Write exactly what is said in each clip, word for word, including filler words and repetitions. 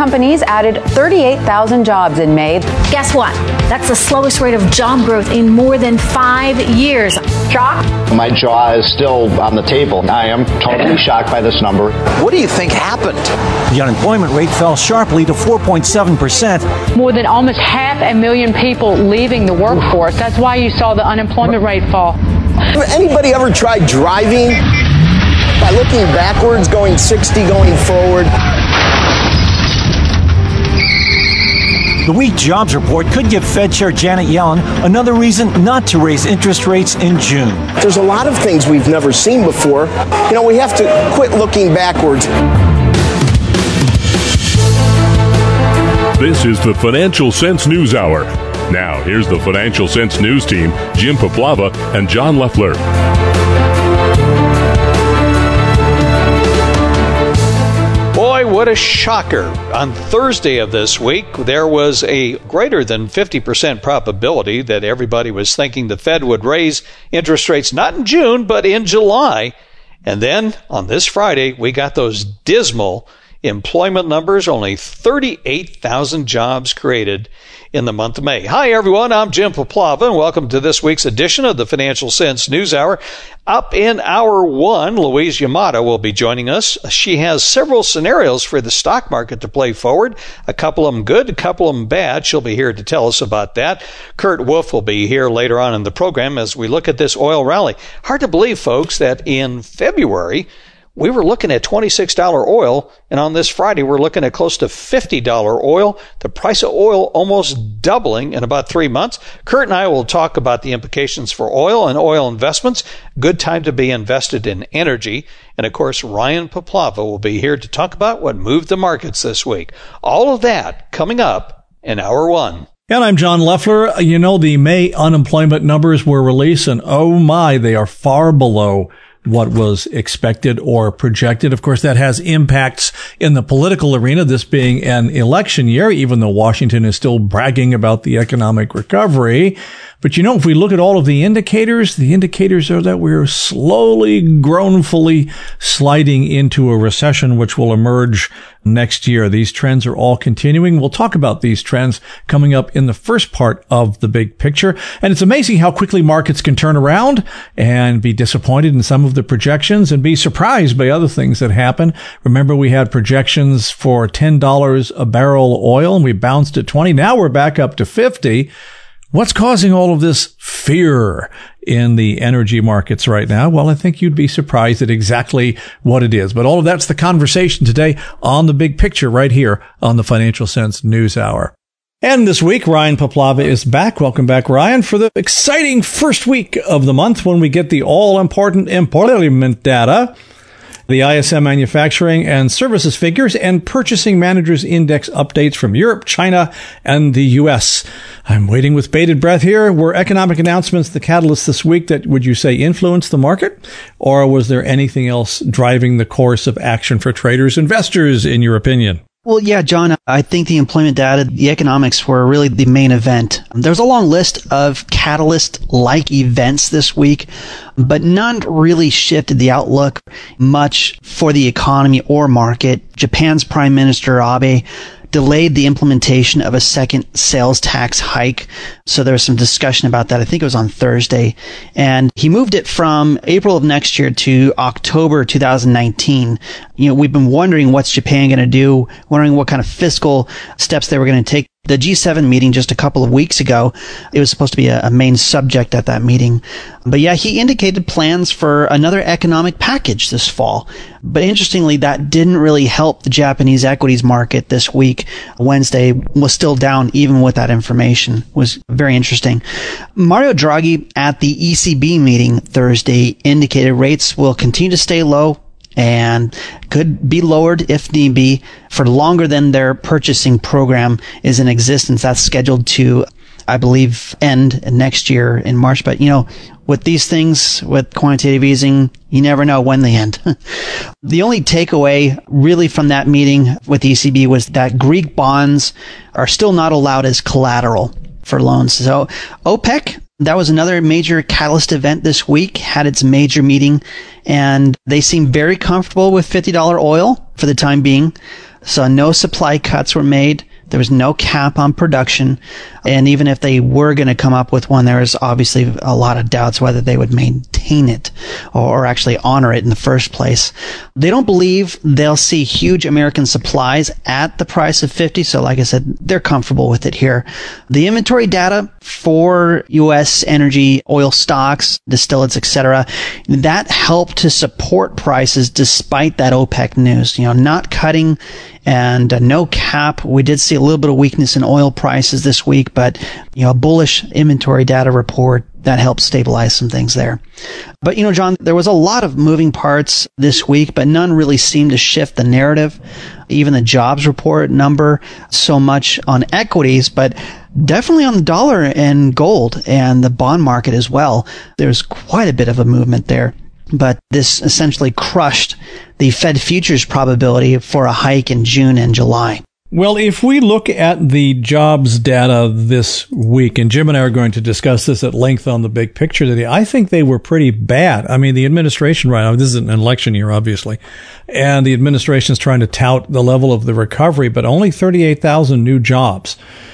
companies added thirty-eight thousand jobs in May. Guess what? That's the slowest rate of job growth in more than five years. Shocked? My jaw is still on the table. I am totally shocked by this number. What do you think happened? The unemployment rate fell sharply to four point seven percent. More than almost half a million people leaving the workforce. That's why you saw the unemployment rate fall. Anybody ever tried driving by looking backwards, going sixty, going forward? The weak jobs report could give Fed Chair Janet Yellen another reason not to raise interest rates in June. There's a lot of things we've never seen before. You know, we have to quit looking backwards. This is the Financial Sense News Hour. Now, here's the Financial Sense News team, Jim Poplava and John Leffler. Boy, what a shocker. On Thursday of this week, there was a greater than fifty percent probability that everybody was thinking the Fed would raise interest rates not in June, but in July. And then on this Friday, we got those dismal employment numbers, only thirty-eight thousand jobs created in the month of May. Hi, everyone. I'm Jim Poplava, and welcome to this week's edition of the Financial Sense News Hour. Up in hour one, Louise Yamada will be joining us. She has several scenarios for the stock market to play forward, a couple of them good, a couple of them bad. She'll be here to tell us about that. Kurt Wolf will be here later on in the program as we look at this oil rally. Hard to believe, folks, that in February, we were looking at twenty-six dollars oil, and on this Friday, we're looking at close to fifty dollars oil. The price of oil almost doubling in about three months. Kurt and I will talk about the implications for oil and oil investments. Good time to be invested in energy. And, of course, Ryan Poplava will be here to talk about what moved the markets this week. All of that coming up in hour one. And I'm John Leffler. You know, the May unemployment numbers were released, and oh my, they are far below what was expected or projected. Of course, that has impacts in the political arena, this being an election year, even though Washington is still bragging about the economic recovery. But, you know, if we look at all of the indicators, the indicators are that we're slowly, groanfully sliding into a recession, which will emerge next year. These trends are all continuing. We'll talk about these trends coming up in the first part of the big picture. And it's amazing how quickly markets can turn around and be disappointed in some of the projections and be surprised by other things that happen. Remember, we had projections for ten dollars a barrel oil, and we bounced at twenty. Now we're back up to fifty. What's causing all of this fear in the energy markets right now? Well, I think you'd be surprised at exactly what it is. But all of that's the conversation today on the big picture right here on the Financial Sense News Hour. And this week, Ryan Poplava is back. Welcome back, Ryan, for the exciting first week of the month when we get the all-important employment data, the I S M manufacturing and services figures, and purchasing managers index updates from Europe, China, and the U S. I'm waiting with bated breath here. Were economic announcements the catalyst this week that, would you say, influenced the market? Or was there anything else driving the course of action for traders, investors, in your opinion? Well, yeah, John, I think the employment data, the economics were really the main event. There's a long list of catalyst-like events this week, but none really shifted the outlook much for the economy or market. Japan's Prime Minister Abe delayed the implementation of a second sales tax hike. So there was some discussion about that. I think it was on Thursday. And he moved it from April of next year to October two thousand nineteen. You know, we've been wondering what's Japan going to do, wondering what kind of fiscal steps they were going to take. The G seven meeting just a couple of weeks ago, it was supposed to be a, a main subject at that meeting. But yeah, he indicated plans for another economic package this fall. But interestingly, that didn't really help the Japanese equities market this week. Wednesday was still down even with that information. It was very interesting. Mario Draghi at the E C B meeting Thursday indicated rates will continue to stay low and could be lowered if need be for longer than their purchasing program is in existence. That's scheduled to, I believe, end next year in March. But, you know, with these things, with quantitative easing, you never know when they end. The only takeaway really from that meeting with E C B was that Greek bonds are still not allowed as collateral for loans. So OPEC, that was another major catalyst event this week, had its major meeting, and they seem very comfortable with fifty dollars oil for the time being. So no supply cuts were made. There was no cap on production. And even if they were going to come up with one, there was obviously a lot of doubts whether they would maintain it or actually honor it in the first place. They don't believe they'll see huge American supplies at the price of fifty. So like I said, they're comfortable with it here. The inventory data for U S energy, oil stocks, distillates, et cetera, that helped to support prices despite that OPEC news. You know, not cutting and uh, no cap. We did see a little bit of weakness in oil prices this week, but, you know, a bullish inventory data report that helped stabilize some things there. But, you know, John, there was a lot of moving parts this week, but none really seemed to shift the narrative. Even the jobs report number so much on equities, but definitely on the dollar and gold and the bond market as well. There's quite a bit of a movement there. But this essentially crushed the Fed futures probability for a hike in June and July. Well, if we look at the jobs data this week, and Jim and I are going to discuss this at length on the big picture today, I think they were pretty bad. I mean, the administration right now, this is an election year, obviously, and the administration is trying to tout the level of the recovery, but only thirty-eight thousand new jobs.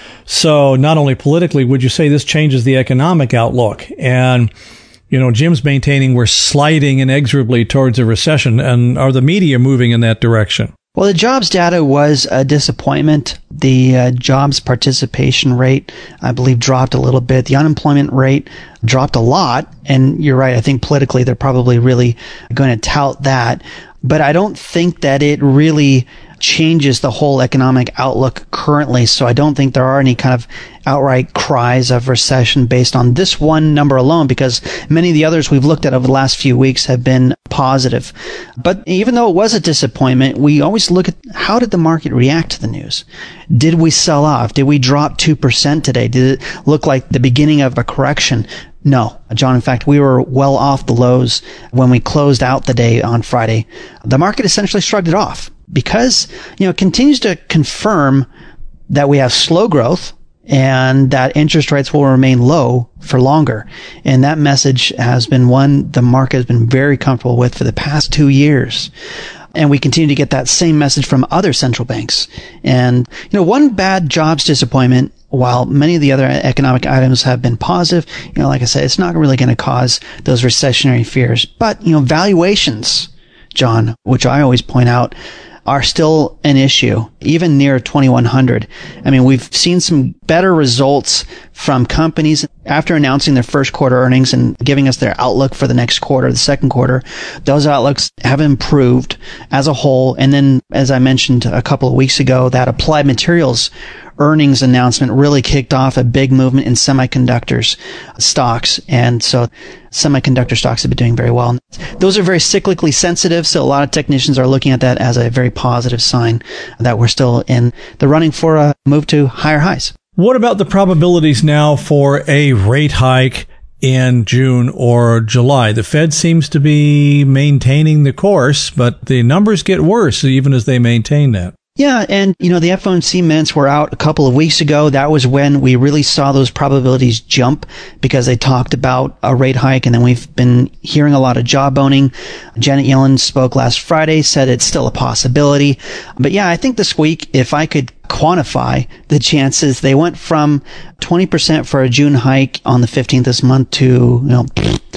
So not only politically, would you say this changes the economic outlook? And you know, Jim's maintaining we're sliding inexorably towards a recession. And are the media moving in that direction? Well, the jobs data was a disappointment. The uh, jobs participation rate, I believe, dropped a little bit. The unemployment rate dropped a lot. And you're right. I think politically they're probably really going to tout that. But I don't think that it really changes the whole economic outlook currently. So I don't think there are any kind of outright cries of recession based on this one number alone, because many of the others we've looked at over the last few weeks have been positive. But even though it was a disappointment, we always look at how did the market react to the news? Did we sell off? Did we drop two percent today? Did it look like the beginning of a correction? No, John. In fact, we were well off the lows when we closed out the day on Friday. The market essentially shrugged it off because, you know, it continues to confirm that we have slow growth and that interest rates will remain low for longer. And that message has been one the market has been very comfortable with for the past two years. And we continue to get that same message from other central banks. And, you know, one bad jobs disappointment, while many of the other economic items have been positive, you know, like I said, it's not really going to cause those recessionary fears. But, you know, valuations, John, which I always point out, are still an issue, even near twenty-one hundred. I mean, we've seen some better results from companies after announcing their first quarter earnings and giving us their outlook for the next quarter, the second quarter. Those outlooks have improved as a whole. And then, as I mentioned a couple of weeks ago, that Applied Materials earnings announcement really kicked off a big movement in semiconductors stocks. And so semiconductor stocks have been doing very well. Those are very cyclically sensitive. So a lot of technicians are looking at that as a very positive sign that we're still in the running for a move to higher highs. What about the probabilities now for a rate hike in June or July? The Fed seems to be maintaining the course, but the numbers get worse even as they maintain that. Yeah, and, you know, the F O M C minutes were out a couple of weeks ago. That was when we really saw those probabilities jump because they talked about a rate hike, and then we've been hearing a lot of jawboning. Janet Yellen spoke last Friday, said it's still a possibility. But yeah, I think this week, if I could quantify the chances, they went from twenty percent for a June hike on the fifteenth this month to, you know,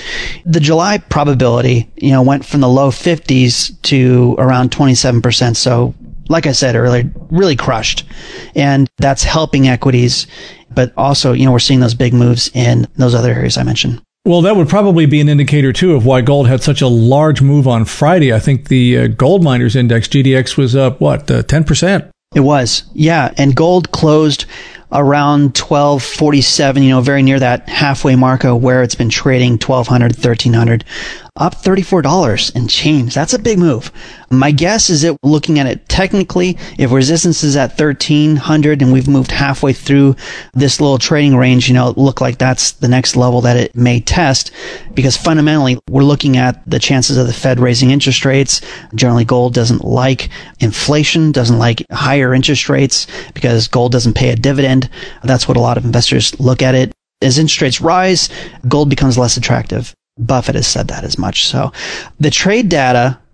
the July probability, you know, went from the low fifties to around twenty-seven percent. So, like I said earlier, really crushed. And that's helping equities. But also, you know, we're seeing those big moves in those other areas I mentioned. Well, that would probably be an indicator, too, of why gold had such a large move on Friday. I think the uh, gold miners index, G D X, was up, what, uh, ten percent? It was, yeah. And gold closed around twelve forty-seven, you know, very near that halfway mark of where it's been trading, twelve hundred, thirteen hundred, up thirty-four dollars and change. That's a big move. My guess is that looking at it technically, if resistance is at thirteen hundred and we've moved halfway through this little trading range, you know, it look like that's the next level that it may test, because fundamentally we're looking at the chances of the Fed raising interest rates. Generally, gold doesn't like inflation, doesn't like higher interest rates because gold doesn't pay a dividend. That's what a lot of investors look at it. As interest rates rise, gold becomes less attractive. Buffett has said that as much. So the trade data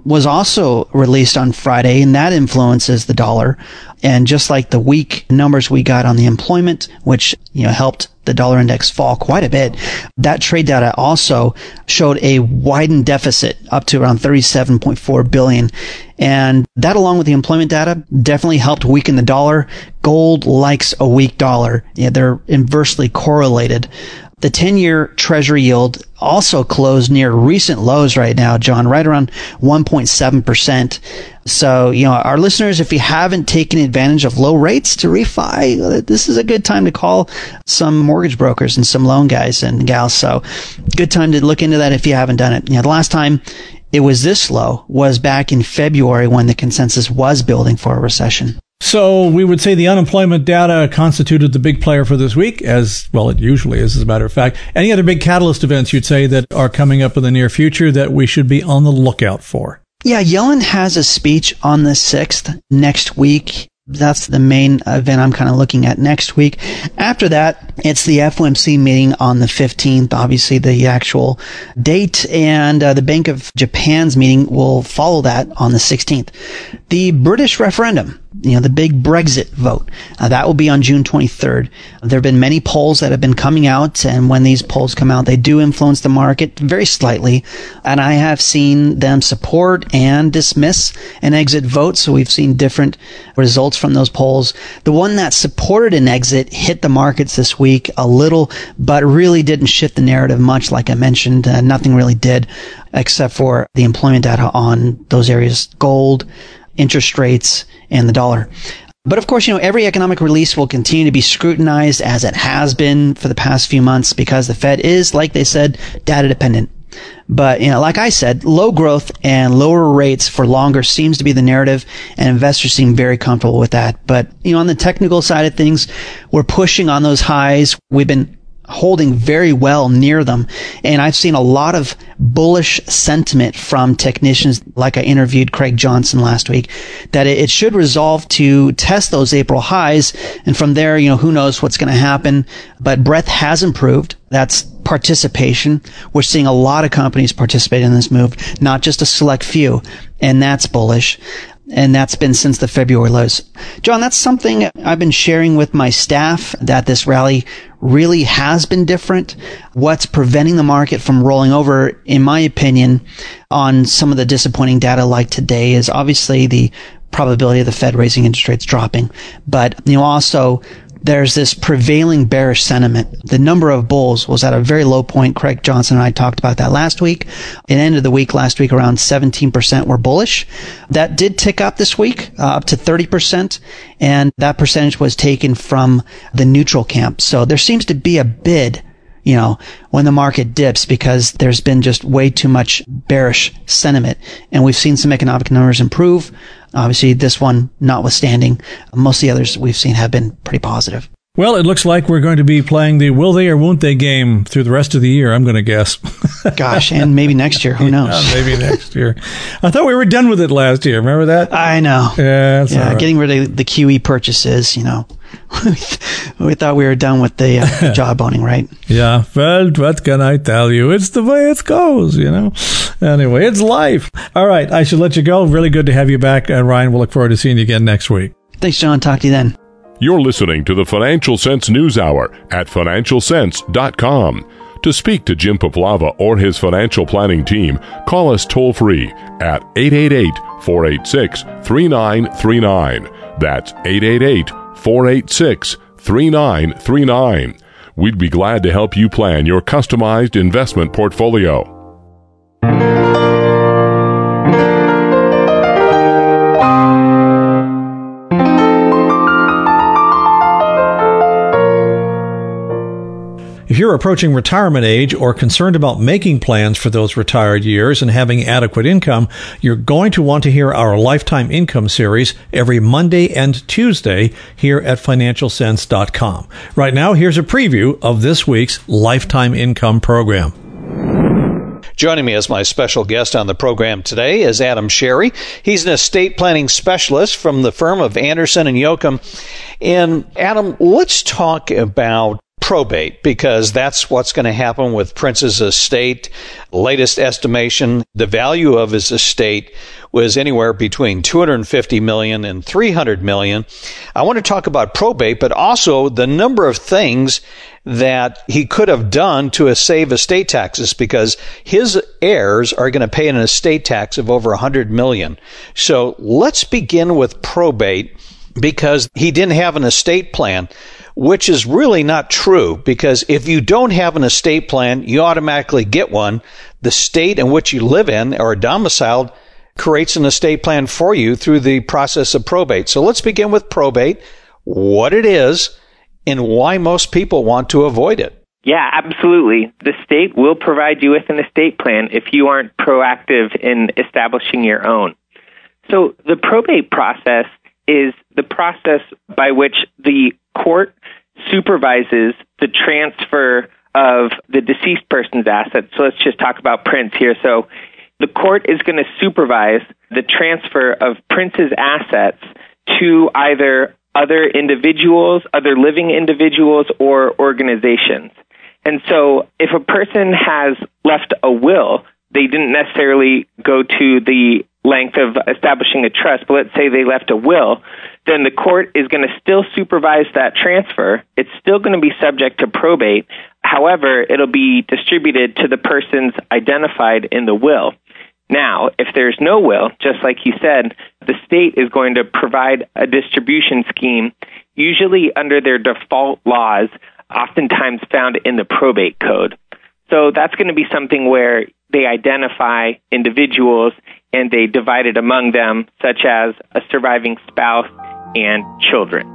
was also released on Friday, and that influences the dollar. And just like the weak numbers we got on the employment, which, you know, helped the dollar index fall quite a bit, that trade data also showed a widened deficit up to around thirty-seven point four billion dollars. And that, along with the employment data, definitely helped weaken the dollar. Gold likes a weak dollar. Yeah, they're inversely correlated. The ten-year Treasury yield also closed near recent lows right now, John, right around one point seven percent. So, you know, our listeners, if you haven't taken advantage of low rates to refi, this is a good time to call some mortgage brokers and some loan guys and gals. So, good time to look into that if you haven't done it. You know, the last time it was this low was back in February when the consensus was building for a recession. So we would say the unemployment data constituted the big player for this week, as well it usually is, as a matter of fact. Any other big catalyst events you'd say that are coming up in the near future that we should be on the lookout for? Yeah, Yellen has a speech on the sixth next week. That's the main event I'm kind of looking at next week. After that, it's the F O M C meeting on the fifteenth, obviously the actual date, and uh, the Bank of Japan's meeting will follow that on the sixteenth. The British referendum, you know, the big Brexit vote, uh, that will be on June twenty-third. There have been many polls that have been coming out, and when these polls come out, they do influence the market very slightly, and I have seen them support and dismiss an exit vote, so we've seen different results from those polls. The one that supported an exit hit the markets this week a little, but really didn't shift the narrative much. Like I mentioned, uh, nothing really did except for the employment data on those areas: gold, interest rates, and the dollar. But of course, you know, every economic release will continue to be scrutinized, as it has been for the past few months, because the Fed is, like they said, data dependent. But, you know, like I said, low growth and lower rates for longer seems to be the narrative, and investors seem very comfortable with that. But, you know, on the technical side of things, we're pushing on those highs. We've been holding very well near them. And I've seen a lot of bullish sentiment from technicians, like I interviewed Craig Johnson last week, that it should resolve to test those April highs. And from there, you know, who knows what's going to happen. But breadth has improved. That's participation. We're seeing a lot of companies participate in this move, not just a select few. And that's bullish. And that's been since the February lows. John, that's something I've been sharing with my staff, that this rally really has been different. What's preventing the market from rolling over, in my opinion, on some of the disappointing data like today, is obviously the probability of the Fed raising interest rates dropping. But, you know, also there's this prevailing bearish sentiment. The number of bulls was at a very low point. Craig Johnson and I talked about that last week. At the end of the week last week, around seventeen percent were bullish. That did tick up this week, uh, up to thirty percent. And that percentage was taken from the neutral camp. So there seems to be a bid, you know, when the market dips, because there's been just way too much bearish sentiment. And we've seen some economic numbers improve. Obviously, this one notwithstanding, most of the others we've seen have been pretty positive. Well, it looks like we're going to be playing the will they or won't they game through the rest of the year, I'm going to guess. Gosh, and maybe next year. Who knows? Yeah, maybe next year. I thought we were done with it last year. Remember that? I know. Yeah, yeah right. Getting rid of the Q E purchases, you know. We thought we were done with the uh, job owning, right? Yeah. Well, what can I tell you? It's the way it goes, you know. Anyway, it's life. All right. I should let you go. Really good to have you back. And Ryan, we'll look forward to seeing you again next week. Thanks, John. Talk to you then. You're listening to the Financial Sense News Hour at financial sense dot com. To speak to Jim Paplava or his financial planning team, call us toll-free at eight eight eight, four eight six, three nine three nine. That's eight eight eight, four eight six, three nine three nine. We'd be glad to help you plan your customized investment portfolio. If you're approaching retirement age or concerned about making plans for those retired years and having adequate income, you're going to want to hear our Lifetime Income series every Monday and Tuesday here at financial sense dot com. Right now, here's a preview of this week's Lifetime Income program. Joining me as my special guest on the program today is Adam Sherry. He's an estate planning specialist from the firm of Anderson and Yoakum. And Adam, let's talk about probate, because that's what's going to happen with Prince's estate. Latest estimation, the value of his estate was anywhere between two hundred fifty million dollars and three hundred million dollars. I want to talk about probate, but also the number of things that he could have done to save estate taxes, because his heirs are going to pay an estate tax of over one hundred million dollars. So let's begin with probate, because he didn't have an estate plan, which is really not true, because if you don't have an estate plan, you automatically get one. The state in which you live in or are domiciled creates an estate plan for you through the process of probate. So let's begin with probate, what it is, and why most people want to avoid it. Yeah, absolutely. The state will provide you with an estate plan if you aren't proactive in establishing your own. So the probate process is the process by which the court supervises the transfer of the deceased person's assets. So let's just talk about Prince here. So the court is going to supervise the transfer of Prince's assets to either other individuals, other living individuals, or organizations. And so if a person has left a will, they didn't necessarily go to the length of establishing a trust, but let's say they left a will, then the court is going to still supervise that transfer. It's still going to be subject to probate. However, it'll be distributed to the persons identified in the will. Now, if there's no will, just like you said, the state is going to provide a distribution scheme, usually under their default laws, oftentimes found in the probate code. So that's going to be something where they identify individuals and they divide it among them, such as a surviving spouse and children.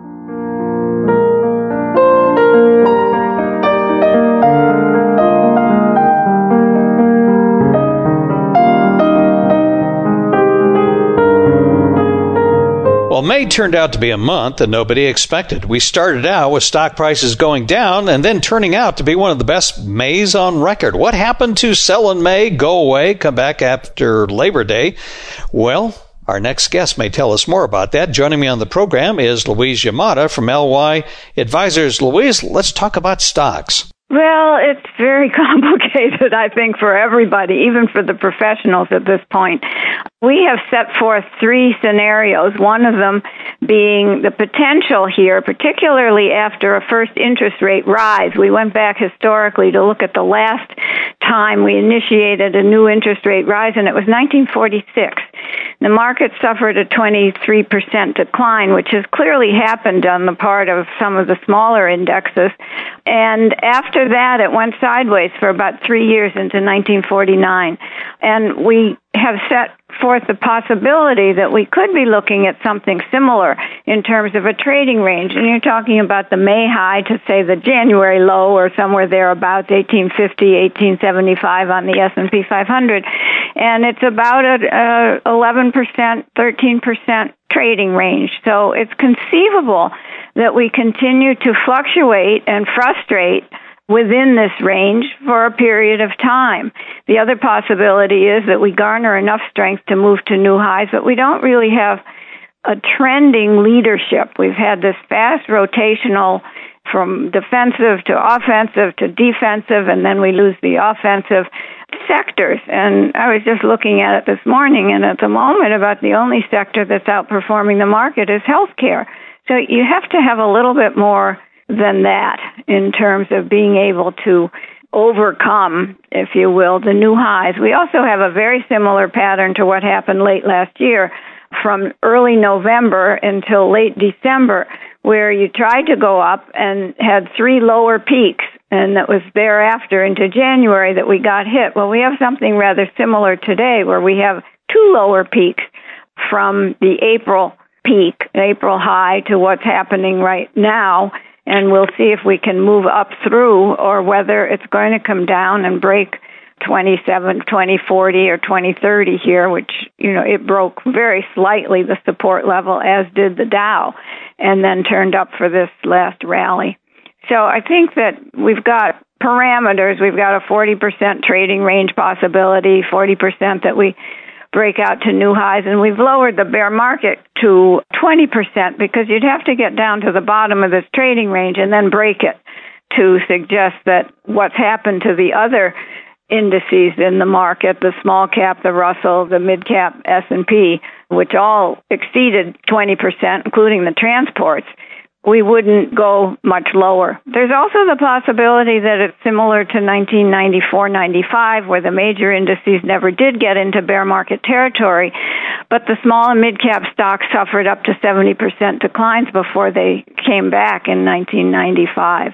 Well, May turned out to be a month that nobody expected. We started out with stock prices going down and then turning out to be one of the best Mays on record. What happened to sell in May, go away, come back after Labor Day? Well, our next guest may tell us more about that. Joining me on the program is Louise Yamada from L Y Advisors. Louise, let's talk about stocks. Well, it's very complicated, I think, for everybody, even for the professionals at this point. We have set forth three scenarios, one of them being the potential here, particularly after a first interest rate rise. We went back historically to look at the last time we initiated a new interest rate rise, and it was nineteen forty-six. The market suffered a twenty-three percent decline, which has clearly happened on the part of some of the smaller indexes. And after that, it went sideways for about three years into nineteen forty-nine. And we have set forth the possibility that we could be looking at something similar in terms of a trading range. And you're talking about the May high to, say, the January low or somewhere thereabouts, eighteen fifty, eighteen seventy-five on the S and P five hundred. And it's about a, a eleven percent, thirteen percent trading range. So it's conceivable that we continue to fluctuate and frustrate within this range for a period of time. The other possibility is that we garner enough strength to move to new highs, but we don't really have a trending leadership. We've had this fast rotational from defensive to offensive to defensive, and then we lose the offensive sectors. And I was just looking at it this morning, and at the moment, about the only sector that's outperforming the market is healthcare. So you have to have a little bit more than that in terms of being able to overcome, if you will, the new highs. We also have a very similar pattern to what happened late last year from early November until late December, where you tried to go up and had three lower peaks, and that was thereafter into January that we got hit. Well, we have something rather similar today where we have two lower peaks from the April peak, April high, to what's happening right now. And we'll see if we can move up through or whether it's going to come down and break twenty-seven, twenty forty or twenty thirty here, which, you know, it broke very slightly the support level, as did the Dow, and then turned up for this last rally. So I think that we've got parameters. We've got a forty percent trading range possibility, forty percent that we break out to new highs, and we've lowered the bear market to twenty percent because you'd have to get down to the bottom of this trading range and then break it. to suggest that what's happened to the other indices in the market, the small cap, the Russell, the mid cap S and P, which all exceeded twenty percent, including the transports, we wouldn't go much lower. There's also the possibility that it's similar to nineteen ninety-four ninety-five, where the major indices never did get into bear market territory, but the small and mid-cap stocks suffered up to seventy percent declines before they came back in nineteen ninety-five.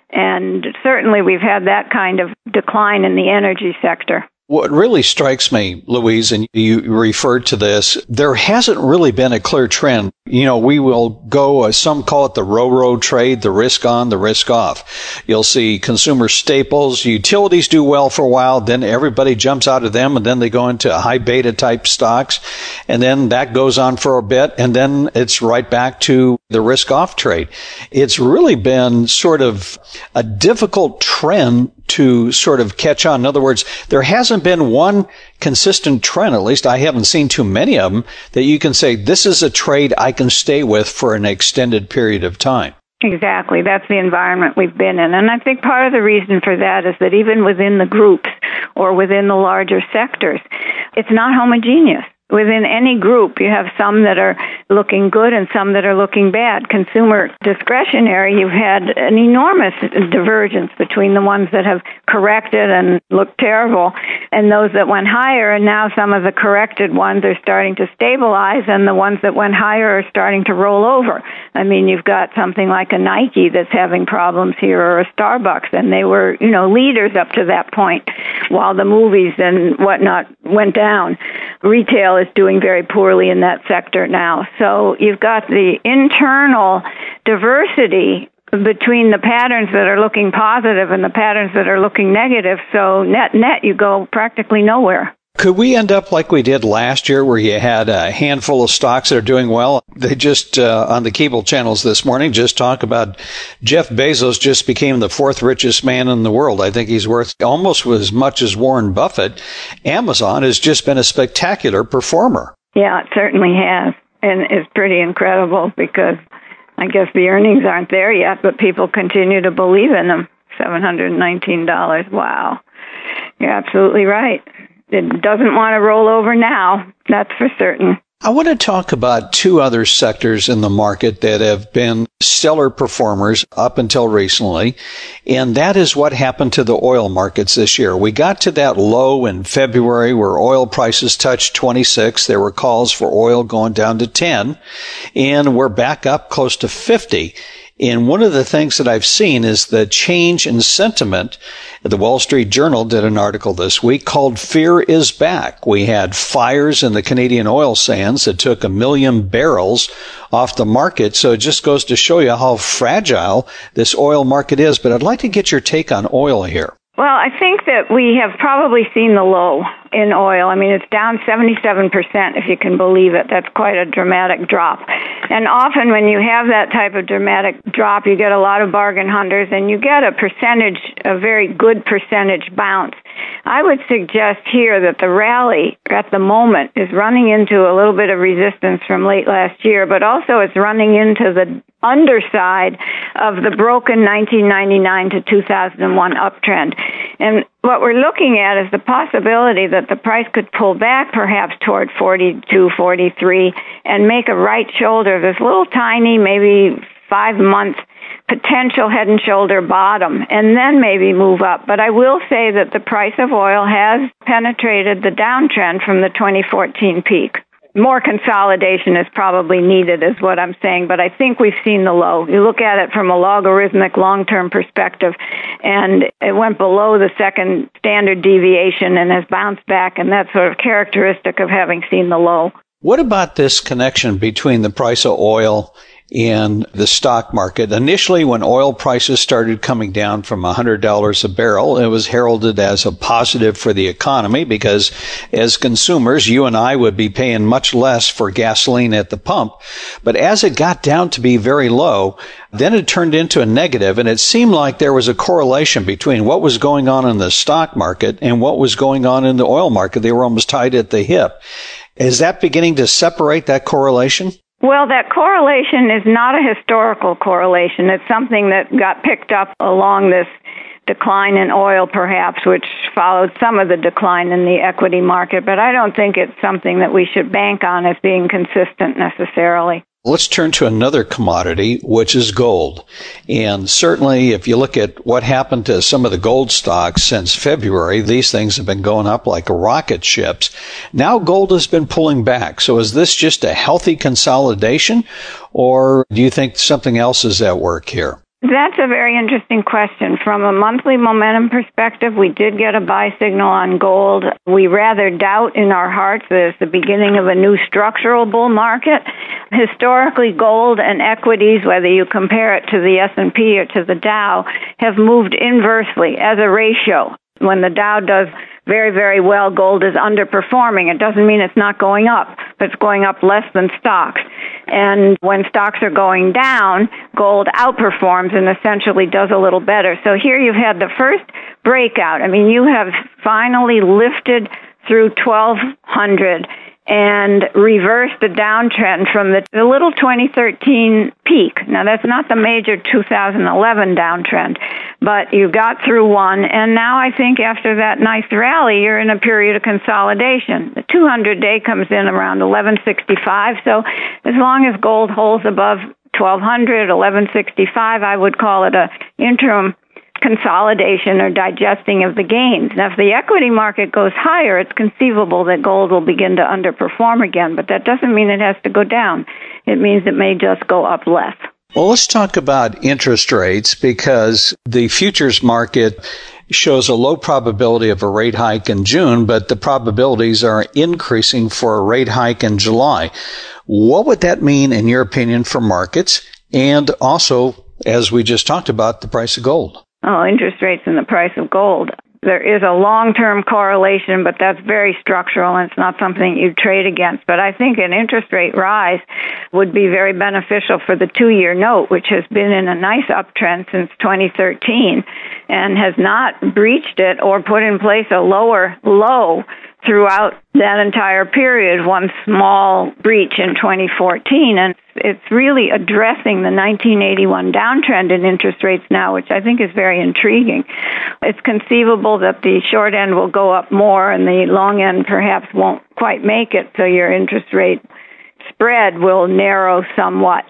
And certainly we've had that kind of decline in the energy sector. What really strikes me, Louise, and you referred to this, there hasn't really been a clear trend. You know, we will go, uh, some call it the row-row trade, the risk on, the risk off. You'll see consumer staples, utilities do well for a while, then everybody jumps out of them, and then they go into high beta type stocks, and then that goes on for a bit, and then it's right back to the risk off trade. It's really been sort of a difficult trend to sort of catch on. In other words, there hasn't been one consistent trend, at least I haven't seen too many of them, that you can say, this is a trade I can stay with for an extended period of time. Exactly. That's the environment we've been in. And I think part of the reason for that is that even within the groups or within the larger sectors, it's not homogeneous. Within any group, you have some that are looking good and some that are looking bad. Consumer discretionary, you've had an enormous divergence between the ones that have corrected and looked terrible and those that went higher, and now some of the corrected ones are starting to stabilize and the ones that went higher are starting to roll over. I mean, you've got something like a Nike that's having problems here, or a Starbucks, and they were, you know, leaders up to that point while the movies and whatnot went down. Retail is doing very poorly in that sector now. So you've got the internal diversity between the patterns that are looking positive and the patterns that are looking negative. So net, net, you go practically nowhere. Could we end up like we did last year, where you had a handful of stocks that are doing well? They just, uh, on the cable channels this morning, just talk about Jeff Bezos just became the fourth richest man in the world. I think he's worth almost as much as Warren Buffett. Amazon has just been a spectacular performer. Yeah, it certainly has. And it's pretty incredible because I guess the earnings aren't there yet, but people continue to believe in them. seven hundred nineteen dollars. Wow. You're absolutely right. It doesn't want to roll over now, that's for certain. I want to talk about two other sectors in the market that have been stellar performers up until recently, and that is what happened to the oil markets this year. We got to that low in February where oil prices touched twenty-six. There were calls for oil going down to ten, and we're back up close to fifty. And one of the things that I've seen is the change in sentiment. The Wall Street Journal did an article this week called Fear is Back. We had fires in the Canadian oil sands that took a million barrels off the market. So it just goes to show you how fragile this oil market is. But I'd like to get your take on oil here. Well, I think that we have probably seen the low in oil. I mean, it's down seventy-seven percent, if you can believe it. That's quite a dramatic drop. And often when you have that type of dramatic drop, you get a lot of bargain hunters and you get a percentage, a very good percentage bounce. I would suggest here that the rally at the moment is running into a little bit of resistance from late last year, but also it's running into the underside of the broken nineteen ninety-nine to two thousand one uptrend. And what we're looking at is the possibility that the price could pull back perhaps toward forty-two, forty-three and make a right shoulder, this little tiny, maybe five-month potential head and shoulder bottom, and then maybe move up. But I will say that the price of oil has penetrated the downtrend from the twenty fourteen peak. More consolidation is probably needed, is what I'm saying, but I think we've seen the low. You look at it from a logarithmic long-term perspective, and it went below the second standard deviation and has bounced back, and that's sort of characteristic of having seen the low. What about this connection between the price of oil and the stock market? Initially, when oil prices started coming down from one hundred dollars a barrel, it was heralded as a positive for the economy because as consumers, you and I would be paying much less for gasoline at the pump. But as it got down to be very low, then it turned into a negative, and it seemed like there was a correlation between what was going on in the stock market and what was going on in the oil market. They were almost tied at the hip. Is that beginning to separate that correlation? Well, that correlation is not a historical correlation. It's something that got picked up along this decline in oil, perhaps, which followed some of the decline in the equity market. But I don't think it's something that we should bank on as being consistent necessarily. Let's turn to another commodity, which is gold. And certainly, if you look at what happened to some of the gold stocks since February, these things have been going up like rocket ships. Now gold has been pulling back. So is this just a healthy consolidation, or do you think something else is at work here? That's a very interesting question. From a monthly momentum perspective, we did get a buy signal on gold. We rather doubt in our hearts that it's the beginning of a new structural bull market. Historically, gold and equities, whether you compare it to the S and P or to the Dow, have moved inversely as a ratio. When the Dow does very, very well, gold is underperforming. It doesn't mean it's not going up, but it's going up less than stocks. And when stocks are going down, gold outperforms and essentially does a little better. So here you've had the first breakout. I mean, you have finally lifted through twelve hundred and reversed the downtrend from the, the little twenty thirteen peak. Now, that's not the major two thousand eleven downtrend, but you got through one, and now I think after that nice rally, you're in a period of consolidation. The two hundred day comes in around eleven sixty-five, so as long as gold holds above twelve hundred, eleven sixty-five, I would call it a interim consolidation or digesting of the gains. Now, if the equity market goes higher, it's conceivable that gold will begin to underperform again, but that doesn't mean it has to go down. It means it may just go up less. Well, let's talk about interest rates, because the futures market shows a low probability of a rate hike in June, but the probabilities are increasing for a rate hike in July. What would that mean, in your opinion, for markets, and also, as we just talked about, the price of gold? Oh, interest rates and the price of gold. There is a long-term correlation, but that's very structural, and it's not something you trade against. But I think an interest rate rise would be very beneficial for the two-year note, which has been in a nice uptrend since twenty thirteen and has not breached it or put in place a lower low throughout that entire period, one small breach in twenty fourteen. And it's really addressing the nineteen eighty-one downtrend in interest rates now, which I think is very intriguing. It's conceivable that the short end will go up more and the long end perhaps won't quite make it, so your interest rate spread will narrow somewhat.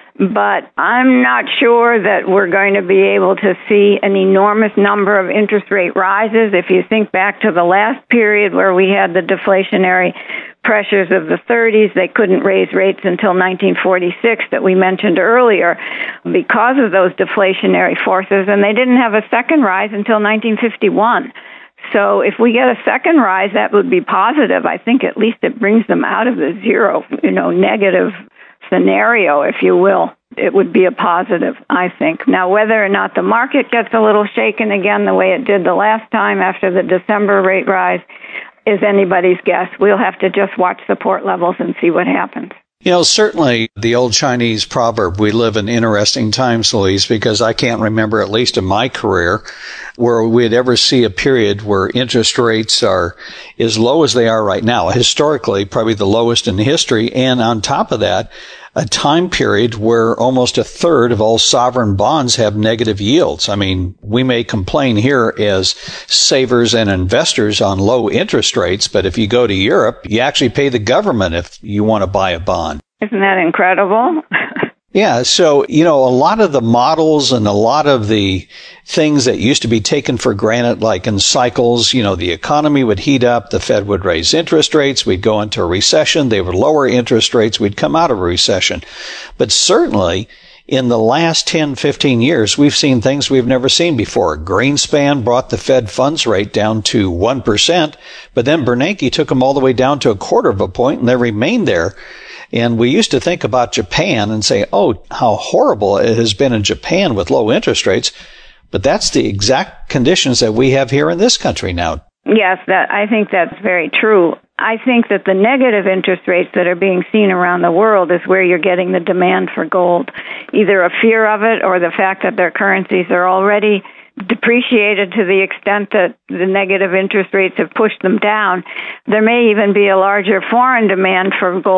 But I'm not sure that we're going to be able to see an enormous number of interest rate rises. If you think back to the last period where we had the deflationary pressures of the thirties, they couldn't raise rates until nineteen forty-six that we mentioned earlier because of those deflationary forces, and they didn't have a second rise until nineteen fifty-one. So if we get a second rise, that would be positive. I think at least it brings them out of the zero, you know, negative scenario, if you will. It would be a positive, I think. Now, whether or not the market gets a little shaken again the way it did the last time after the December rate rise is anybody's guess. We'll have to just watch support levels and see what happens. You know, certainly the old Chinese proverb, we live in interesting times, Louise, because I can't remember, at least in my career, where we'd ever see a period where interest rates are as low as they are right now. Historically, probably the lowest in history. And on top of that, a time period where almost a third of all sovereign bonds have negative yields. I mean, we may complain here as savers and investors on low interest rates, but if you go to Europe, you actually pay the government if you want to buy a bond. Isn't that incredible? Yeah, so, you know, a lot of the models and a lot of the things that used to be taken for granted, like in cycles, you know, the economy would heat up, the Fed would raise interest rates, we'd go into a recession, they would lower interest rates, we'd come out of a recession. But certainly, in the last ten, fifteen years, we've seen things we've never seen before. Greenspan brought the Fed funds rate down to one percent, but then Bernanke took them all the way down to a quarter of a point, and they remained there. And we used to think about Japan and say, oh, how horrible it has been in Japan with low interest rates. But that's the exact conditions that we have here in this country now. Yes, that I think that's very true. I think that the negative interest rates that are being seen around the world is where you're getting the demand for gold, either a fear of it or the fact that their currencies are already depreciated to the extent that the negative interest rates have pushed them down. There may even be a larger foreign demand for gold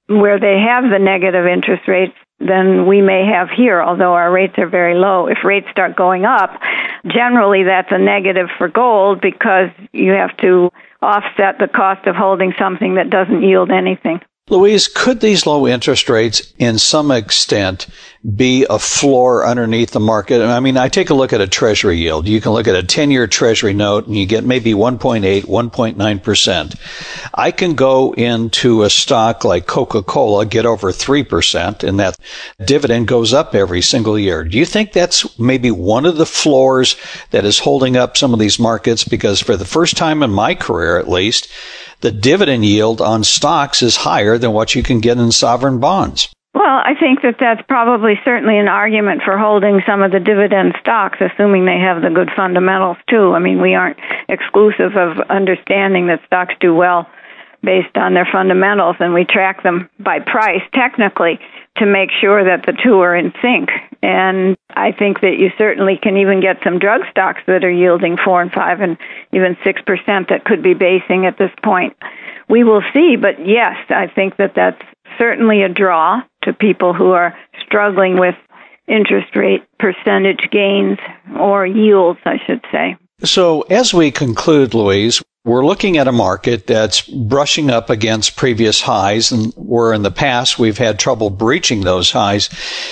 where they have the negative interest rates than we may have here, although our rates are very low. If rates start going up, generally that's a negative for gold because you have to offset the cost of holding something that doesn't yield anything. Louise, could these low interest rates in some extent be a floor underneath the market? I mean, I take a look at a treasury yield. You can look at a ten-year treasury note and you get maybe one point eight, one point nine percent. I can go into a stock like Coca-Cola, get over three percent, and that dividend goes up every single year. Do you think that's maybe one of the floors that is holding up some of these markets? Because for the first time in my career, at least, the dividend yield on stocks is higher than what you can get in sovereign bonds. Well, I think that that's probably certainly an argument for holding some of the dividend stocks, assuming they have the good fundamentals, too. I mean, we aren't exclusive of understanding that stocks do well based on their fundamentals, and we track them by price, technically, to make sure that the two are in sync. And I think that you certainly can even get some drug stocks that are yielding four and five and even six percent that could be basing at this point. We will see, but yes, I think that that's certainly a draw to people who are struggling with interest rate percentage gains or yields, I should say. So as we conclude, Louise, we're looking at a market that's brushing up against previous highs, and where in the past we've had trouble breaching those highs.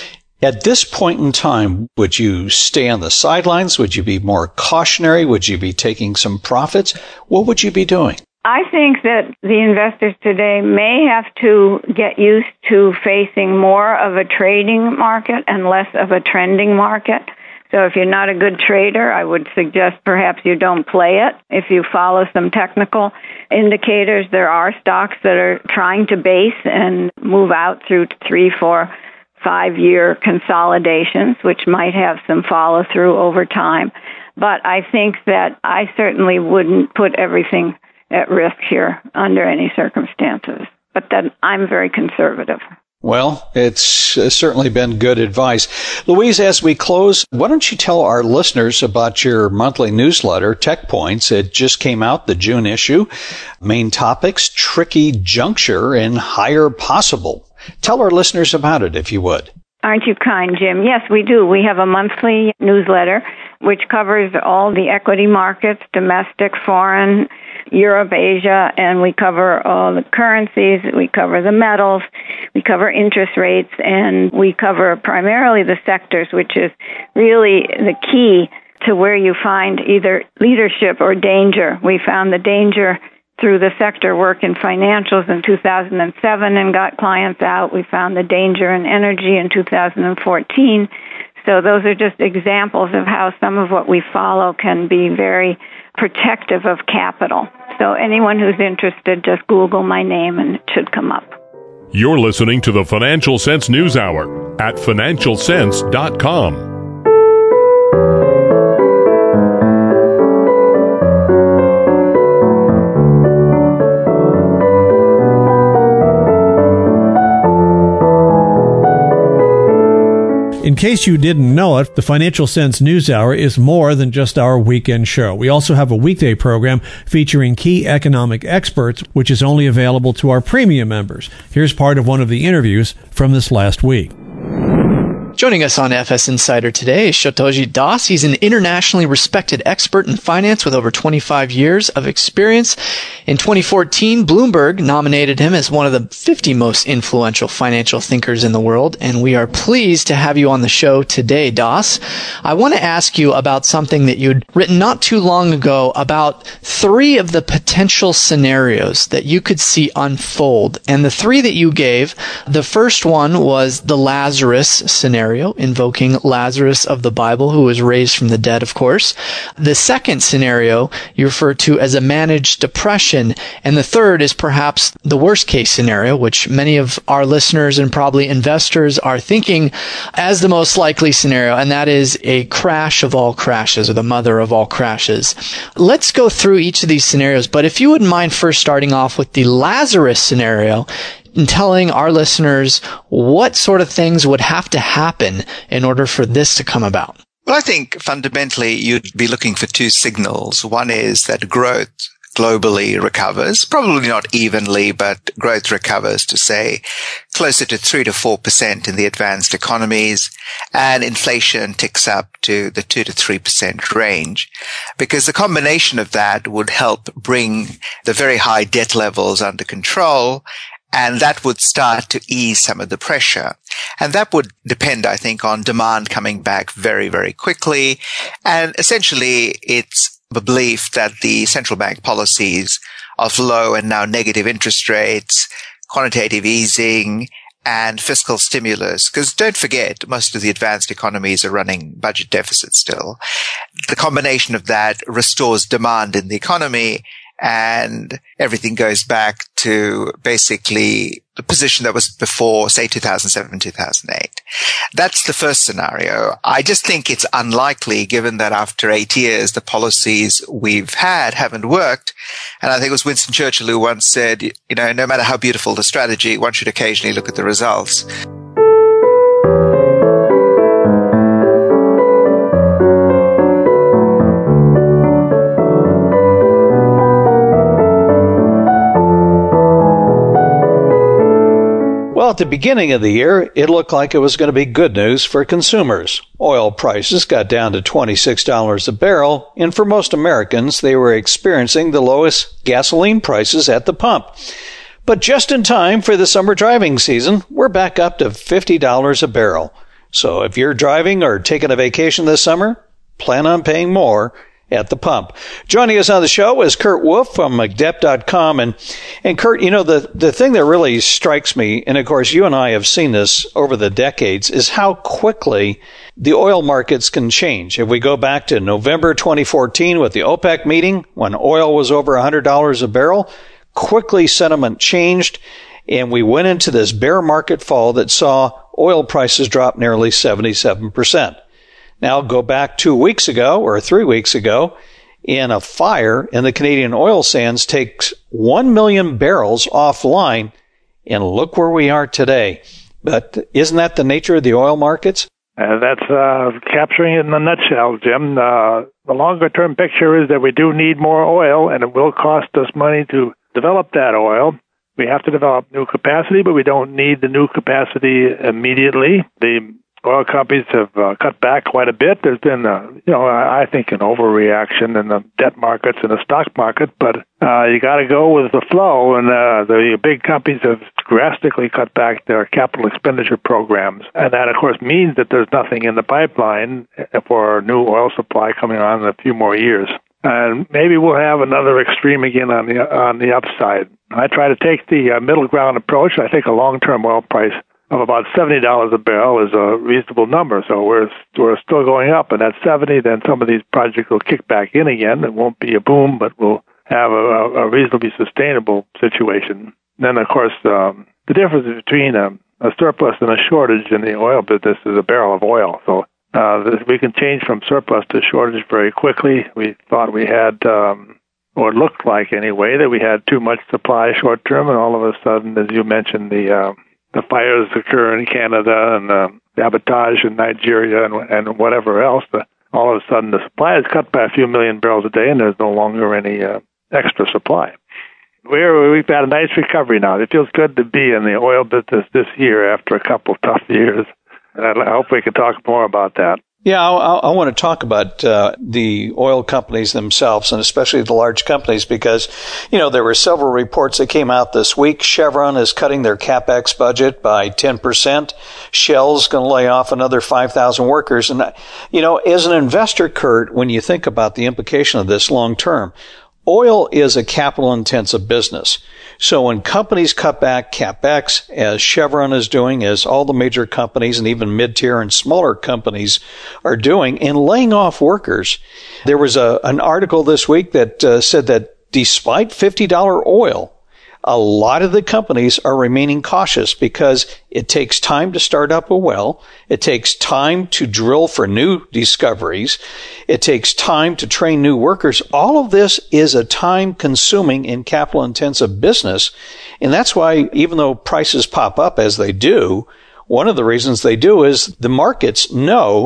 At this point in time, would you stay on the sidelines? Would you be more cautionary? Would you be taking some profits? What would you be doing? I think that the investors today may have to get used to facing more of a trading market and less of a trending market. So if you're not a good trader, I would suggest perhaps you don't play it. If you follow some technical indicators, there are stocks that are trying to base and move out through three, four, five-year consolidations, which might have some follow-through over time. But I think that I certainly wouldn't put everything at risk here under any circumstances. But then I'm very conservative. Well, it's uh, certainly been good advice. Louise, as we close, why don't you tell our listeners about your monthly newsletter, Tech Points? It just came out, the June issue. Main topics, tricky juncture and higher possible. Tell our listeners about it, if you would. Aren't you kind, Jim? Yes, we do. We have a monthly newsletter which covers all the equity markets, domestic, foreign, Europe, Asia, and we cover all the currencies, we cover the metals, we cover interest rates, and we cover primarily the sectors, which is really the key to where you find either leadership or danger. We found the danger through the sector work in financials in two thousand seven and got clients out. We found the danger in energy in two thousand fourteen. So those are just examples of how some of what we follow can be very protective of capital. So anyone who's interested, just Google my name and it should come up. You're listening to the Financial Sense News Hour at financial sense dot com. In case you didn't know it, the Financial Sense News Hour is more than just our weekend show. We also have a weekday program featuring key economic experts, which is only available to our premium members. Here's part of one of the interviews from this last week. Joining us on F S Insider today is Shotoji Das. He's an internationally respected expert in finance with over twenty-five years of experience. In twenty fourteen, Bloomberg nominated him as one of the fifty most influential financial thinkers in the world, and we are pleased to have you on the show today, Das. I want to ask you about something that you'd written not too long ago about three of the potential scenarios that you could see unfold. And the three that you gave, the first one was the Lazarus scenario, invoking Lazarus of the Bible, who was raised from the dead, of course. The second scenario you refer to as a managed depression. And the third is perhaps the worst case scenario, which many of our listeners and probably investors are thinking as the most likely scenario, and that is a crash of all crashes, or the mother of all crashes. Let's go through each of these scenarios, but if you wouldn't mind first starting off with the Lazarus scenario, and telling our listeners what sort of things would have to happen in order for this to come about. Well, I think fundamentally you'd be looking for two signals. One is that growth globally recovers, probably not evenly, but growth recovers to say closer to three to four percent in the advanced economies, and inflation ticks up to the two to three percent range, because the combination of that would help bring the very high debt levels under control, and that would start to ease some of the pressure. And that would depend, I think, on demand coming back very, very quickly. And essentially, it's the belief that the central bank policies of low and now negative interest rates, quantitative easing, and fiscal stimulus, because don't forget, most of the advanced economies are running budget deficits still. The combination of that restores demand in the economy, and everything goes back to basically the position that was before, say, two thousand seven, two thousand eight. That's the first scenario. I just think it's unlikely, given that after eight years, the policies we've had haven't worked. And I think it was Winston Churchill who once said, you know, no matter how beautiful the strategy, one should occasionally look at the results. Well, at the beginning of the year, it looked like it was going to be good news for consumers. Oil prices got down to twenty-six dollars a barrel, and for most Americans, they were experiencing the lowest gasoline prices at the pump. But just in time for the summer driving season, we're back up to fifty dollars a barrel. So if you're driving or taking a vacation this summer, plan on paying more at the pump. Joining us on the show is Kurt Wolf from M C D E P dot com. And, and Kurt, you know, the, the thing that really strikes me, and of course you and I have seen this over the decades, is how quickly the oil markets can change. If we go back to November twenty fourteen with the OPEC meeting, when oil was over one hundred dollars a barrel, quickly sentiment changed, and we went into this bear market fall that saw oil prices drop nearly seventy-seven percent. Now go back two weeks ago or three weeks ago, and a fire in the Canadian oil sands takes one million barrels offline, and look where we are today. But isn't that the nature of the oil markets? Uh, that's uh, capturing it in a nutshell, Jim. Uh, the longer-term picture is that we do need more oil, and it will cost us money to develop that oil. We have to develop new capacity, but we don't need the new capacity immediately. The oil companies have uh, cut back quite a bit. There's been, uh, you know, I think an overreaction in the debt markets and the stock market, but uh, you got to go with the flow. And uh, the big companies have drastically cut back their capital expenditure programs, and that, of course, means that there's nothing in the pipeline for new oil supply coming on in a few more years. And maybe we'll have another extreme again on the on the upside. I try to take the uh, middle ground approach. I think a long-term oil price of about seventy dollars a barrel is a reasonable number. So we're we're still going up, and at seventy, then some of these projects will kick back in again. It won't be a boom, but we'll have a, a reasonably sustainable situation. Then, of course, um, the difference between a, a surplus and a shortage in the oil business is a barrel of oil. So uh, this, we can change from surplus to shortage very quickly. We thought we had, um, or it looked like anyway, that we had too much supply short term, and all of a sudden, as you mentioned, the uh, the fires occur in Canada and uh, sabotage in Nigeria and, and whatever else. The, all of a sudden, the supply is cut by a few million barrels a day, and there's no longer any uh, extra supply. We're, we've had a nice recovery now. It feels good to be in the oil business this year after a couple of tough years. And I hope we can talk more about that. Yeah, I, I want to talk about uh, the oil companies themselves, and especially the large companies, because, you know, there were several reports that came out this week. Chevron is cutting their CapEx budget by ten percent. Shell's going to lay off another five thousand workers. And, you know, as an investor, Kurt, when you think about the implication of this long term, oil is a capital-intensive business. So when companies cut back CapEx, as Chevron is doing, as all the major companies and even mid-tier and smaller companies are doing, and laying off workers, there was a, an article this week that uh, said that despite fifty dollars oil, a lot of the companies are remaining cautious because it takes time to start up a well. It takes time to drill for new discoveries. It takes time to train new workers. All of this is a time-consuming and capital-intensive business. And that's why, even though prices pop up as they do, one of the reasons they do is the markets know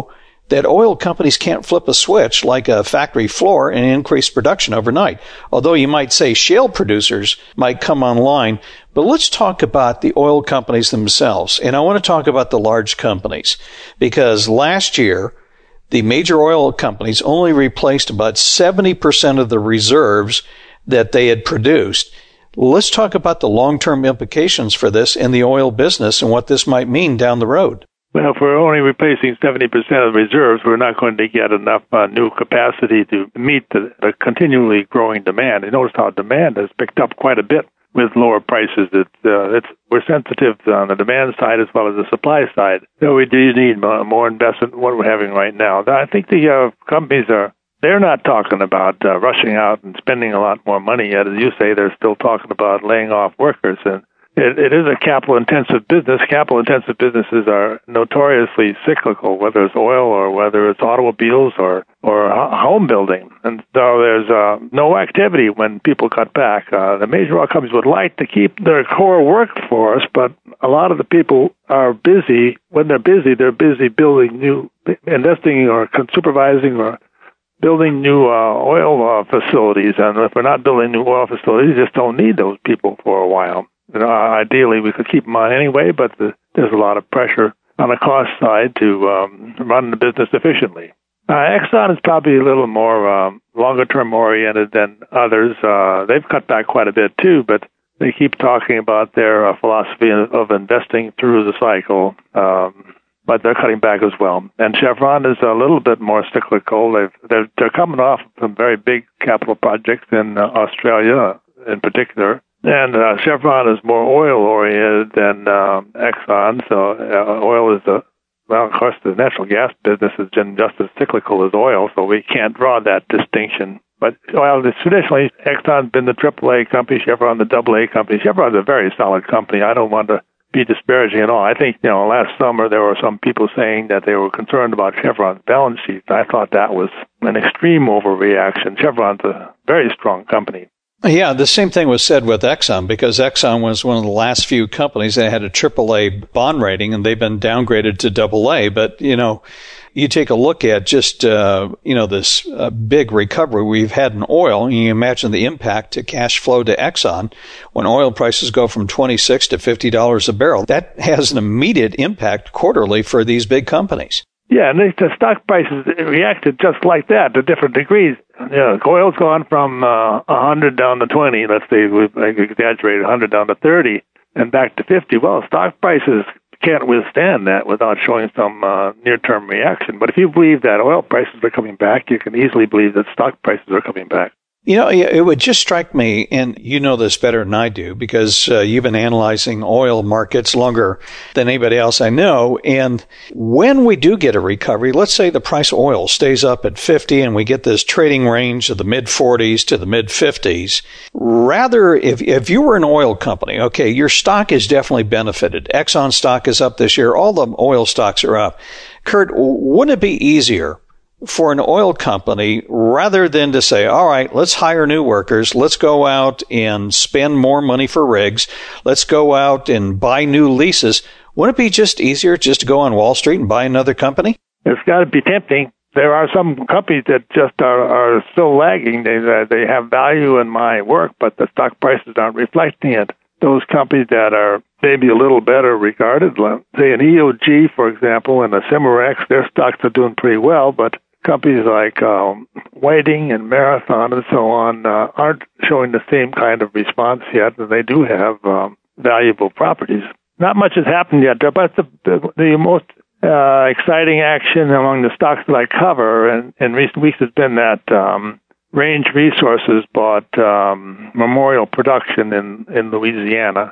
that oil companies can't flip a switch like a factory floor and increase production overnight. Although you might say shale producers might come online. But let's talk about the oil companies themselves. And I want to talk about the large companies, because last year, the major oil companies only replaced about seventy percent of the reserves that they had produced. Let's talk about the long-term implications for this in the oil business and what this might mean down the road. Well, if we're only replacing seventy percent of the reserves, we're not going to get enough uh, new capacity to meet the, the continually growing demand. You notice how demand has picked up quite a bit with lower prices. It, uh, it's, we're sensitive on the demand side as well as the supply side. So we do need more, more investment than what we're having right now. I think the uh, companies are, they're not talking about uh, rushing out and spending a lot more money yet. As you say, they're still talking about laying off workers. And it, it is a capital-intensive business. Capital-intensive businesses are notoriously cyclical, whether it's oil or whether it's automobiles or, or home building. And so there's uh, no activity when people cut back. Uh, the major oil companies would like to keep their core workforce, but a lot of the people are busy. When they're busy, they're busy building new, investing or supervising or building new uh, oil uh, facilities. And if we're not building new oil facilities, you just don't need those people for a while. You know, ideally, we could keep them on anyway, but the, there's a lot of pressure on the cost side to um, run the business efficiently. Uh, Exxon is probably a little more um, longer-term oriented than others. Uh, they've cut back quite a bit, too, but they keep talking about their uh, philosophy of investing through the cycle, um, but they're cutting back as well. And Chevron is a little bit more cyclical. They've, they're, they're coming off some very big capital projects in uh, Australia in particular. And uh, Chevron is more oil-oriented than um, Exxon, so uh, oil is a, well, of course, the natural gas business has been just as cyclical as oil, so we can't draw that distinction. But oil, traditionally, Exxon's been the triple A company, Chevron the double A company. Chevron's a very solid company. I don't want to be disparaging at all. I think, you know, last summer there were some people saying that they were concerned about Chevron's balance sheet. I thought that was an extreme overreaction. Chevron's a very strong company. Yeah, the same thing was said with Exxon, because Exxon was one of the last few companies that had a triple A bond rating, and they've been downgraded to double A. But, you know, you take a look at just, uh, you know, this uh, big recovery we've had in oil, and you imagine the impact to cash flow to Exxon when oil prices go from twenty-six to fifty dollars a barrel. That has an immediate impact quarterly for these big companies. Yeah, and the stock prices reacted just like that to different degrees. Yeah, oil's gone from uh, one hundred down to twenty, let's say, we exaggerated, one hundred down to thirty, and back to fifty. Well, stock prices can't withstand that without showing some uh, near-term reaction. But if you believe that oil prices are coming back, you can easily believe that stock prices are coming back. You know, it would just strike me, and you know this better than I do, because uh, you've been analyzing oil markets longer than anybody else I know. And when we do get a recovery, let's say the price of oil stays up at fifty and we get this trading range of the mid forties to the mid fifties, rather, if, if you were an oil company, okay, your stock is definitely benefited. Exxon stock is up this year. All the oil stocks are up. Kurt, wouldn't it be easier for an oil company, rather than to say, all right, let's hire new workers, let's go out and spend more money for rigs, let's go out and buy new leases, wouldn't it be just easier just to go on Wall Street and buy another company? It's got to be tempting. There are some companies that just are, are still lagging. They, uh, they have value in my work, but the stock prices aren't reflecting it. Those companies that are maybe a little better regarded, say an E O G, for example, and a Cimarex, their stocks are doing pretty well, but companies like um, Whiting and Marathon and so on uh, aren't showing the same kind of response yet, and they do have um, valuable properties. Not much has happened yet, but the, the, the most uh, exciting action among the stocks that I cover in, in recent weeks has been that um, Range Resources bought um, Memorial Production in, in Louisiana,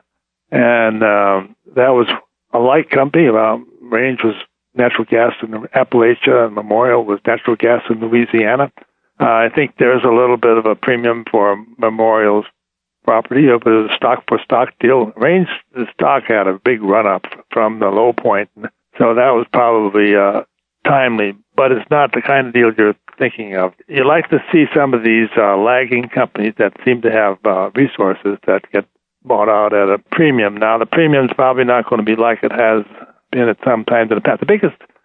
and uh, that was a light company. Uh, Range was natural gas in Appalachia, and Memorial was natural gas in Louisiana. Uh, I think there's a little bit of a premium for Memorial's property, but it was a stock-for-stock deal. Range, the stock had a big run-up from the low point, so that was probably uh, timely, but it's not the kind of deal you're thinking of. You like to see some of these uh, lagging companies that seem to have uh, resources that get bought out at a premium. Now, the premium's probably not going to be like it has been at some times in the past. The biggest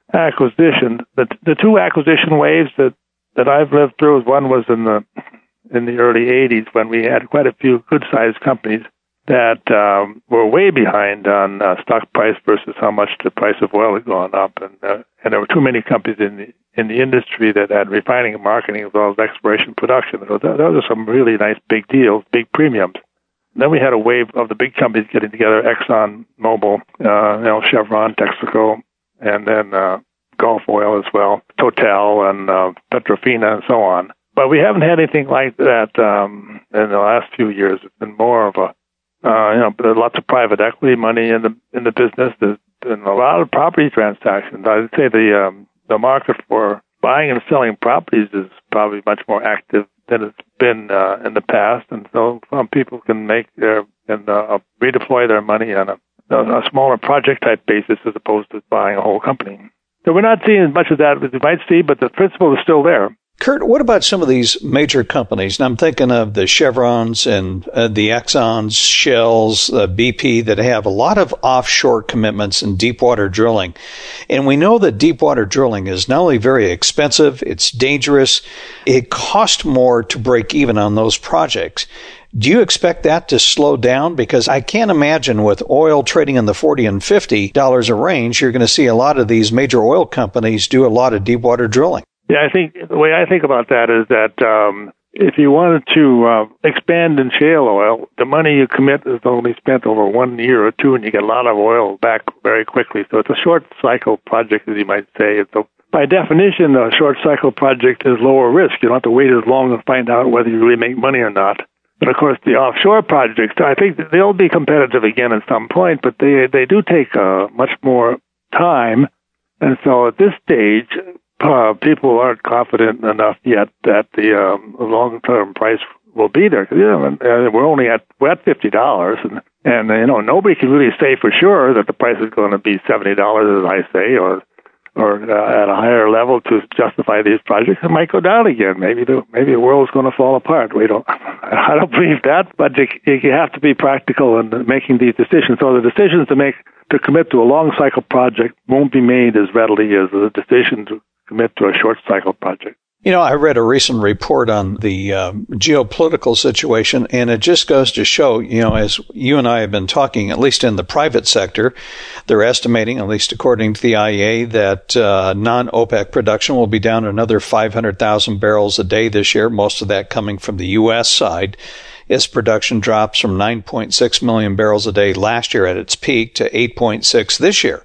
acquisition, the the two acquisition waves that, that I've lived through, one was in the in the early eighties when we had quite a few good-sized companies that um, were way behind on uh, stock price versus how much the price of oil had gone up, and uh, and there were too many companies in the in the industry that had refining and marketing as well as exploration production. So th- those are some really nice big deals, big premiums. And then we had a wave of the big companies getting together: Exxon Mobil, uh, you know, Chevron, Texaco, and then uh, Gulf Oil as well, Total, and uh, Petrofina, and so on. But we haven't had anything like that um, in the last few years. It's been more of a Uh, you know, there's lots of private equity money in the in the business. There's been a lot of property transactions. I'd say the um, the market for buying and selling properties is probably much more active than it's been uh, in the past, and so some people can make their and uh, redeploy their money on a, a smaller project type basis as opposed to buying a whole company. So we're not seeing as much of that as you might see, but the principle is still there. Kurt, what about some of these major companies? And I'm thinking of the Chevrons and uh, the Exxons, Shells, uh, B P that have a lot of offshore commitments in deep water drilling. And we know that deep water drilling is not only very expensive, it's dangerous. It costs more to break even on those projects. Do you expect that to slow down? Because I can't imagine with oil trading in the forty and fifty dollars a range, you're going to see a lot of these major oil companies do a lot of deep water drilling. Yeah, I think the way I think about that is that um, if you wanted to uh, expand in shale oil, the money you commit is only spent over one year or two, and you get a lot of oil back very quickly. So it's a short cycle project, as you might say. So by definition, a short cycle project is lower risk. You don't have to wait as long to find out whether you really make money or not. But of course, the offshore projects, I think they'll be competitive again at some point, but they they do take uh, much more time. And so at this stage, Uh, people aren't confident enough yet that the um, long-term price will be there. Cause, you know, uh, we're only at we're at fifty dollars, and and you know nobody can really say for sure that the price is going to be seventy dollars, as I say, or or uh, at a higher level to justify these projects. It might go down again. Maybe the maybe the world's going to fall apart. We don't. I don't believe that, but you, you have to be practical in making these decisions. So the decisions to make to commit to a long cycle project won't be made as readily as the decision to commit to a short cycle project. You know, I read a recent report on the um, geopolitical situation, and it just goes to show, you know, as you and I have been talking, at least in the private sector, they're estimating, at least according to the I E A, that uh, non-OPEC production will be down another five hundred thousand barrels a day this year, most of that coming from the U S side, as production drops from nine point six million barrels a day last year at its peak to eight point six this year.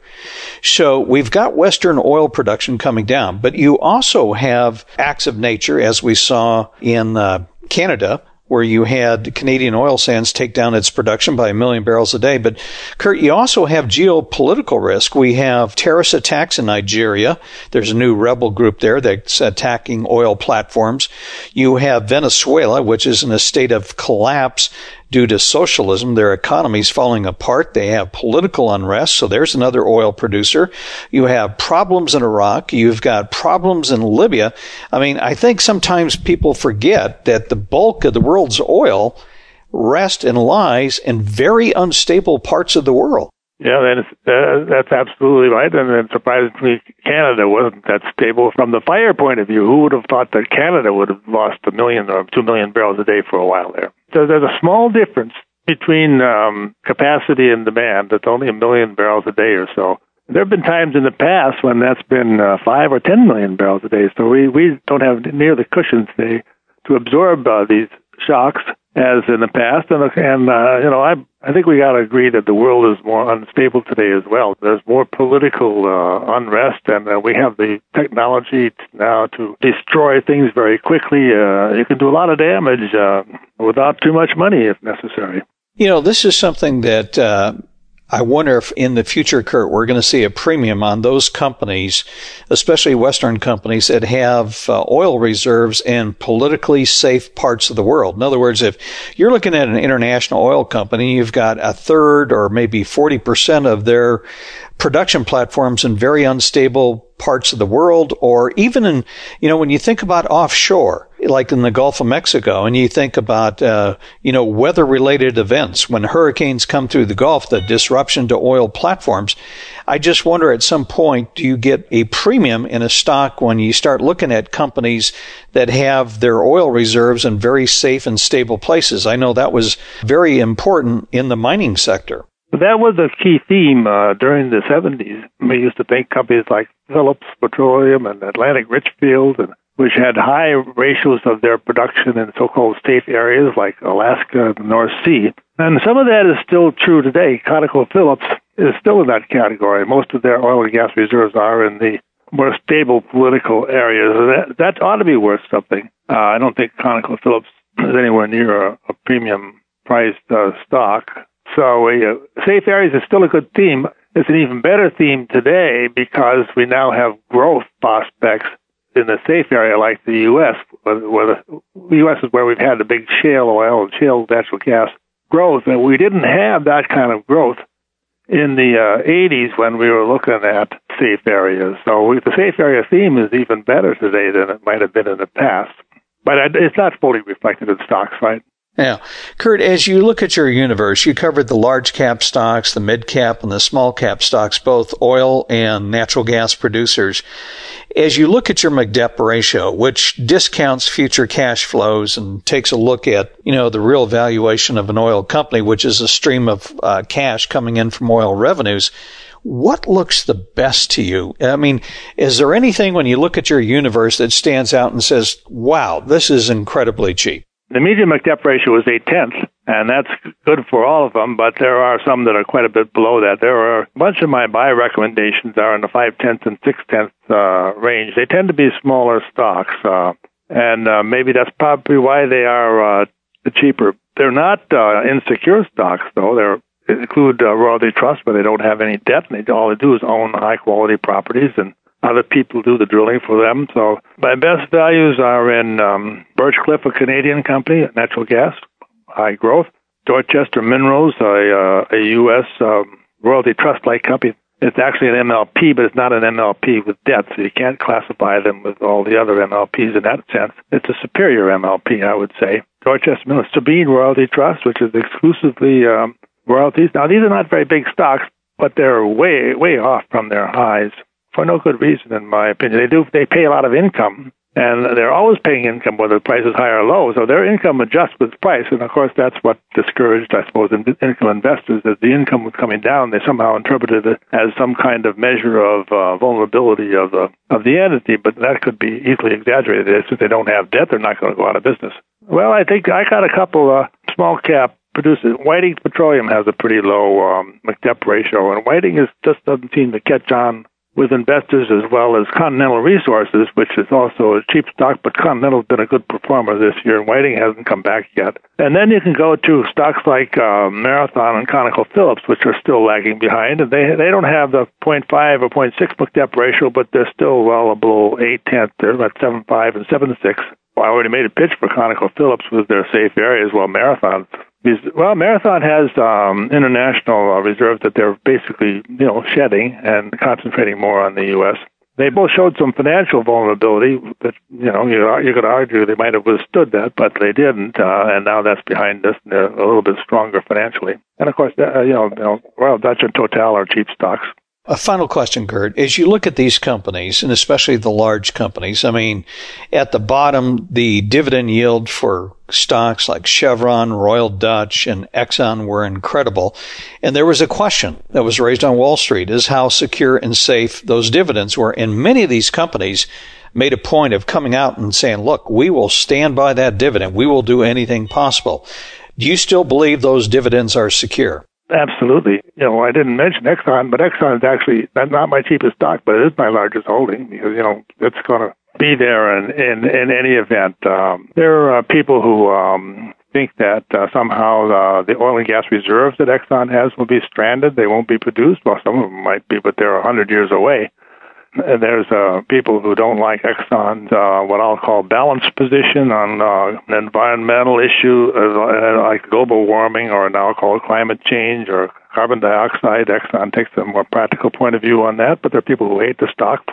So we've got Western oil production coming down, but you also have acts of nature, as we saw in uh, Canada, where you had Canadian oil sands take down its production by a million barrels a day. But, Kurt, you also have geopolitical risk. We have terrorist attacks in Nigeria. There's a new rebel group there that's attacking oil platforms. You have Venezuela, which is in a state of collapse due to socialism. Their economy's falling apart. They have political unrest, so there's another oil producer. You have problems in Iraq. You've got problems in Libya. I mean, I think sometimes people forget that the bulk of the world's oil rests and lies in very unstable parts of the world. Yeah, that is, uh, that's absolutely right. And then surprisingly, Canada wasn't that stable. From the fire point of view, who would have thought that Canada would have lost a million or two million barrels a day for a while there? So there's a small difference between um, capacity and demand. It's only a million barrels a day or so. There have been times in the past when that's been uh, five or ten million barrels a day. So we, we don't have near the cushion today to absorb uh, these shocks as in the past. And, and uh, you know, I I think we got to agree that the world is more unstable today as well. There's more political uh, unrest, and uh, we have the technology now to destroy things very quickly. Uh, you can do a lot of damage uh, without too much money if necessary. You know, this is something that uh, I wonder if in the future, Kurt, we're going to see a premium on those companies, especially Western companies that have uh, oil reserves in politically safe parts of the world. In other words, if you're looking at an international oil company, you've got a third or maybe forty percent of their production platforms in very unstable parts of the world, or even in, you know, when you think about offshore, like in the Gulf of Mexico, and you think about, uh, you know, weather-related events, when hurricanes come through the Gulf, the disruption to oil platforms. I just wonder at some point, do you get a premium in a stock when you start looking at companies that have their oil reserves in very safe and stable places? I know that was very important in the mining sector. That was a key theme uh, during the seventies. We used to think companies like Phillips Petroleum and Atlantic Richfield, and, which had high ratios of their production in so-called safe areas like Alaska and the North Sea. And some of that is still true today. ConocoPhillips is still in that category. Most of their oil and gas reserves are in the more stable political areas. That, that ought to be worth something. Uh, I don't think ConocoPhillips is anywhere near a, a premium-priced uh, stock. So uh, safe areas is still a good theme. It's an even better theme today because we now have growth prospects in the safe area like the U S, where the U S is where we've had the big shale oil and shale natural gas growth. And we didn't have that kind of growth in the uh, eighties when we were looking at safe areas. So we, the safe area theme is even better today than it might have been in the past. But it's not fully reflected in stocks, right? Yeah. Kurt, as you look at your universe, you covered the large cap stocks, the mid cap, and the small cap stocks, both oil and natural gas producers. As you look at your McDep ratio, which discounts future cash flows and takes a look at, you know, the real valuation of an oil company, which is a stream of uh, cash coming in from oil revenues, what looks the best to you? I mean, is there anything when you look at your universe that stands out and says, wow, this is incredibly cheap? The median McDep ratio is eight tenths, and that's good for all of them, but there are some that are quite a bit below that. There are a bunch of my buy recommendations are in the five tenths and six tenths uh, range. They tend to be smaller stocks, uh, and uh, maybe that's probably why they are uh, cheaper. They're not uh, insecure stocks, though. They're they include uh, Royalty Trust, but they don't have any debt, and they, all they do is own high-quality properties, and other people do the drilling for them. So my best values are in um, Birchcliff, a Canadian company, natural gas, high growth. Dorchester Minerals, a, uh, a U S um, Royalty Trust-like company. It's actually an M L P, but it's not an M L P with debt, so you can't classify them with all the other M L Ps in that sense. It's a superior M L P, I would say. Dorchester Minerals, Sabine Royalty Trust, which is exclusively um, royalties. Now, these are not very big stocks, but they're way, way off from their highs. For no good reason, in my opinion. They do. They pay a lot of income, and they're always paying income whether the price is high or low. So their income adjusts with price, and of course that's what discouraged, I suppose, income investors. As the income was coming down, they somehow interpreted it as some kind of measure of uh, vulnerability of the of the entity. But that could be easily exaggerated. Since they don't have debt, they're not going to go out of business. Well, I think I got a couple uh, small cap producers. Whiting Petroleum has a pretty low um, McDep ratio, and Whiting is just doesn't seem to catch on with investors, as well as Continental Resources, which is also a cheap stock, but Continental's been a good performer this year, and Whiting hasn't come back yet. And then you can go to stocks like uh, Marathon and ConocoPhillips, which are still lagging behind, and they they don't have the zero point five or zero point six McDep ratio, but they're still well below eight tenths. They're about seven point five and seven point six. Well, I already made a pitch for ConocoPhillips with their safe areas, while Marathon's Well, Marathon has um, international uh, reserves that they're basically, you know, shedding and concentrating more on the U S. They both showed some financial vulnerability that, you know, you, you could argue they might have withstood that, but they didn't, uh, and now that's behind us, and they're a little bit stronger financially. And, of course, uh, you know, you know, Royal Dutch and Total are cheap stocks. A final question, Kurt. As you look at these companies, and especially the large companies, I mean, at the bottom, the dividend yield for stocks like Chevron, Royal Dutch, and Exxon were incredible. And there was a question that was raised on Wall Street is how secure and safe those dividends were. And many of these companies made a point of coming out and saying, look, we will stand by that dividend. We will do anything possible. Do you still believe those dividends are secure? Absolutely. You know, I didn't mention Exxon, but Exxon is actually not my cheapest stock, but it is my largest holding because, you know, it's going to be there in, in, in any event. Um, there are people who um, think that uh, somehow uh, the oil and gas reserves that Exxon has will be stranded. They won't be produced. Well, some of them might be, but they're one hundred years away. And there's uh, people who don't like Exxon's uh, what I'll call balanced position on uh, an environmental issue uh, like global warming, or now called climate change or carbon dioxide. Exxon takes a more practical point of view on that, but there are people who hate the stock for it.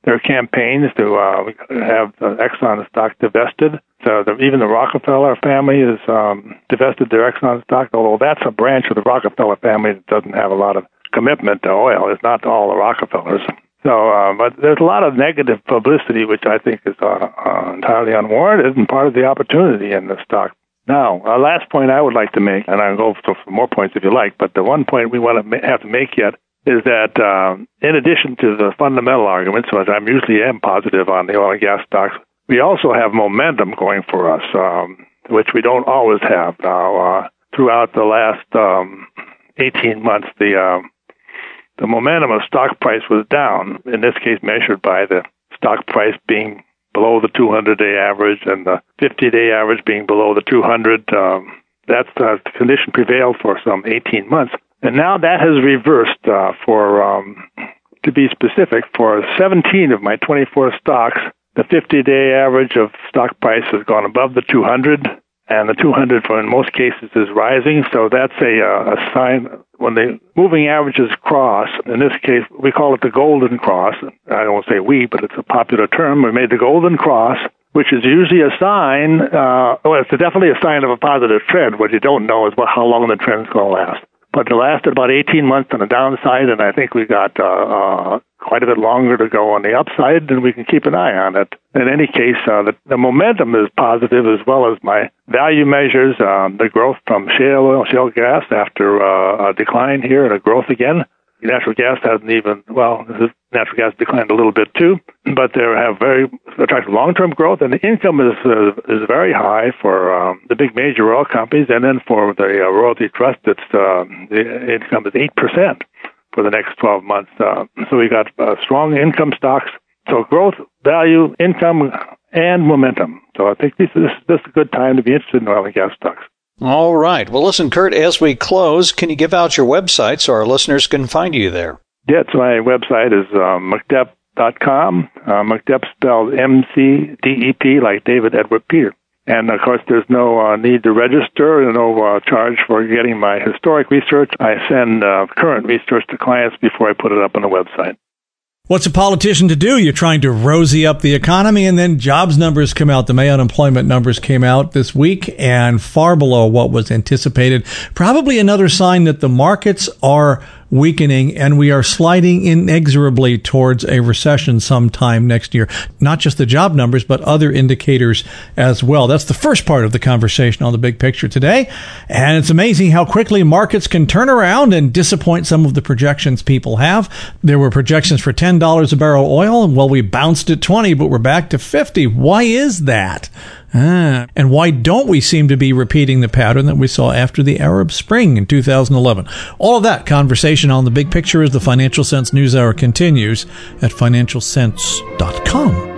their campaigns to uh, have the Exxon stock divested. So the, even the Rockefeller family has um, divested their Exxon stock, although that's a branch of the Rockefeller family that doesn't have a lot of commitment to oil. It's not all the Rockefellers. So, uh, but there's a lot of negative publicity, which I think is uh, uh, entirely unwarranted and part of the opportunity in the stock. Now, our last point I would like to make, and I'll go for more points if you like, but the one point we want to ma- have to make yet is that um, in addition to the fundamental arguments, which I usually am positive on the oil and gas stocks, we also have momentum going for us, um, which we don't always have now. Uh, throughout the last um, eighteen months, the uh, the momentum of stock price was down, in this case measured by the stock price being below the two hundred day average and the fifty day average being below the two hundred. Um, that's the condition prevailed for some eighteen months. And now that has reversed uh, for, um, to be specific, for seventeen of my twenty-four stocks, the fifty day average of stock price has gone above the two hundred, and the two hundred, for in most cases, is rising. So that's a, uh, a sign when the moving averages cross. In this case, we call it the golden cross. I don't want to say we, but it's a popular term. We made the golden cross, which is usually a sign, uh, well, it's definitely a sign of a positive trend. What you don't know is what, how long the trend's going to last. But it lasted about eighteen months on the downside, and I think we got uh, uh, quite a bit longer to go on the upside, and we can keep an eye on it. In any case, uh, the, the momentum is positive, as well as my value measures, um, the growth from shale oil, shale gas after uh, a decline here and a growth again. Natural gas hasn't even, well, natural gas declined a little bit too, but they have very attractive long-term growth, and the income is uh, is very high for um, the big major oil companies, and then for the uh, royalty trust, it's uh, the income is eight percent for the next twelve months. Uh, so we got uh, strong income stocks, so growth, value, income, and momentum. So I think this is, this is a good time to be interested in oil and gas stocks. All right. Well, listen, Kurt, as we close, can you give out your website so our listeners can find you there? Yes, my website is uh, M C D E P dot com. Uh, M C D E P spelled M C D E P, like David Edward Peter. And, of course, there's no uh, need to register and no uh, charge for getting my historic research. I send uh, current research to clients before I put it up on the website. What's a politician to do? You're trying to rosy up the economy, and then jobs numbers come out. The May unemployment numbers came out this week, and far below what was anticipated. Probably another sign that the markets are weakening, and we are sliding inexorably towards a recession sometime next year. Not just the job numbers, but other indicators as well. That's the first part of the conversation on The Big Picture today. And it's amazing how quickly markets can turn around and disappoint some of the projections people have. There were projections for ten dollars a barrel oil, and well, we bounced at twenty, but we're back to fifty. Why is that? Ah, and why don't we seem to be repeating the pattern that we saw after the Arab Spring in two thousand eleven? All of that conversation on The Big Picture as the Financial Sense News Hour continues at financial sense dot com.